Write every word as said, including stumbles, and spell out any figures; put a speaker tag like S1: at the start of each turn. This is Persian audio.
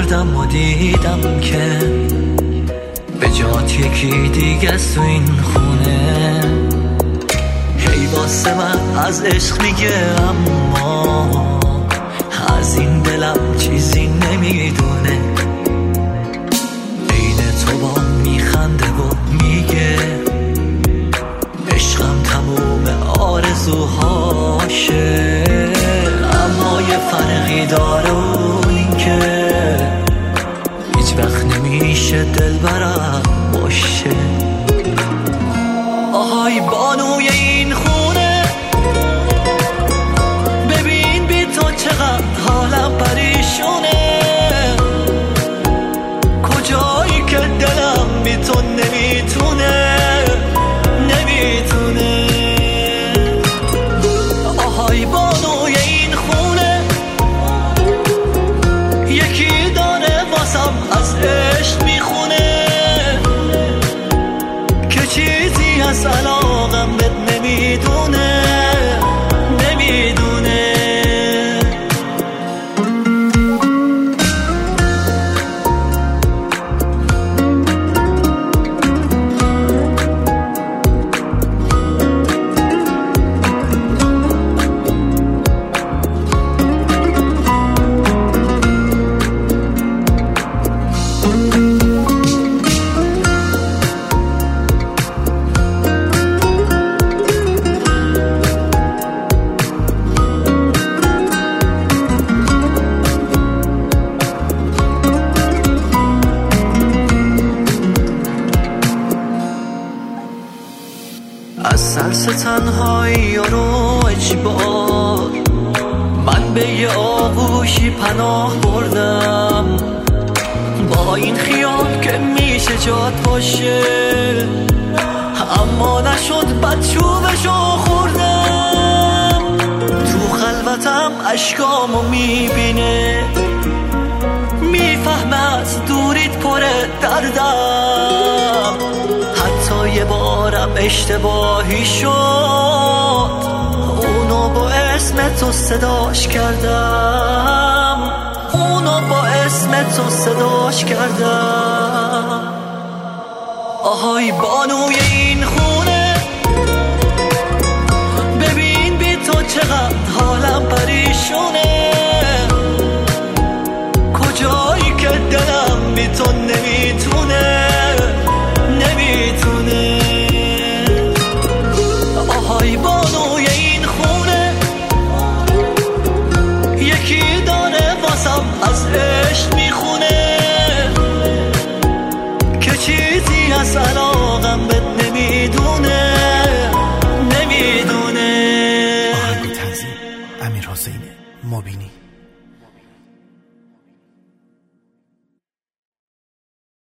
S1: اومدم و دیدم که به جات یکی دیگه تو این خونه. هی واسه من از عشق میگه اما از این دلم چیزی نمیدونه. عین تو با میخنده و میگه عشقم تموم آرزوهاشه. اما یه فرقی داره اون این که هیچ وقت نمیشه دل برم باشه. آهای بانوی این خونه ببین بی تو چقدر حالم پریشونه. کجایی که دلم بی تو نمیتونه نمیتونه. آهای بانوی این خونه یکی داره واسم از عشق میخونه که چیزی از علاقم بهت نمیدونه نمیدونه. از سرس تنهایی رو اجبار من به یه آغوشی پناه بردم. با این خیال که میشه جات باشه اما نشد بدشوبشو خوردم. تو خلوتم اشکامو میبینه میفهمه از دوریت پر دردم. حتی یه بارم اشتباهی شد اونو با اسم تو صداش کردم اونو با اسم تو صداش کردم. آهای بانوی این خونه ببین بی تو چقدر حالم پریشونه. کجایی که دلم بی تو نمیتونه نمیتونه. آهای بانوی این خونه یکی داره واسم از عشق میخونه که چیزی از علاقم بهت نمیدونه نمیدونه.
S2: آهنگ تنظیم امیر حسین مبینی.